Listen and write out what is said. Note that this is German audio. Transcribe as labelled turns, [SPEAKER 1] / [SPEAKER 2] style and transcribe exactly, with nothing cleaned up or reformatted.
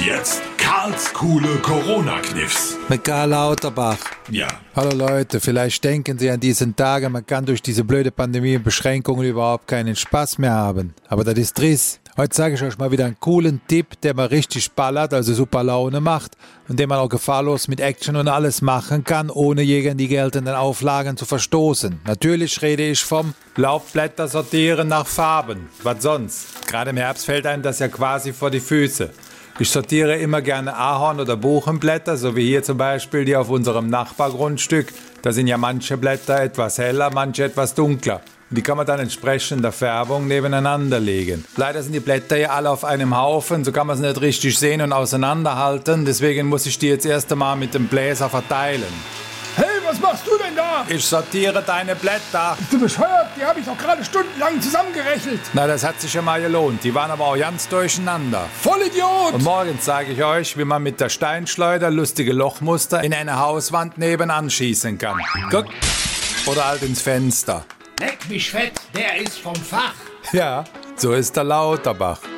[SPEAKER 1] jetzt Karls coole Corona-Kniffs.
[SPEAKER 2] Mit Karl Lauterbach.
[SPEAKER 1] Ja.
[SPEAKER 2] Hallo Leute, vielleicht denken Sie an diesen Tagen, man kann durch diese blöde Pandemie und Beschränkungen überhaupt keinen Spaß mehr haben. Aber das ist Driss. Heute sage ich euch mal wieder einen coolen Tipp, der mal richtig ballert, also super Laune macht und den man auch gefahrlos mit Action und alles machen kann, ohne gegen die geltenden Auflagen zu verstoßen. Natürlich rede ich vom Laubblätter sortieren nach Farben. Was sonst? Gerade im Herbst fällt einem das ja quasi vor die Füße. Ich sortiere immer gerne Ahorn- oder Buchenblätter, so wie hier zum Beispiel die auf unserem Nachbargrundstück. Da sind ja manche Blätter etwas heller, manche etwas dunkler. Und die kann man dann entsprechend der Färbung nebeneinander legen. Leider sind die Blätter ja alle auf einem Haufen, so kann man sie nicht richtig sehen und auseinanderhalten. Deswegen muss ich die jetzt erst einmal mit dem Bläser verteilen.
[SPEAKER 3] Hey, was machst du denn da?
[SPEAKER 2] Ich sortiere deine Blätter.
[SPEAKER 3] Bist du bescheuert? Die habe ich doch gerade stundenlang zusammengerechnet.
[SPEAKER 2] Na, das hat sich ja mal gelohnt. Die waren aber auch ganz durcheinander.
[SPEAKER 3] Vollidiot!
[SPEAKER 2] Und morgen zeige ich euch, wie man mit der Steinschleuder lustige Lochmuster in eine Hauswand nebenan schießen kann. Guck. Oder halt ins Fenster.
[SPEAKER 4] Leck mich fett, der ist vom Fach.
[SPEAKER 2] Ja, so ist der Lauterbach.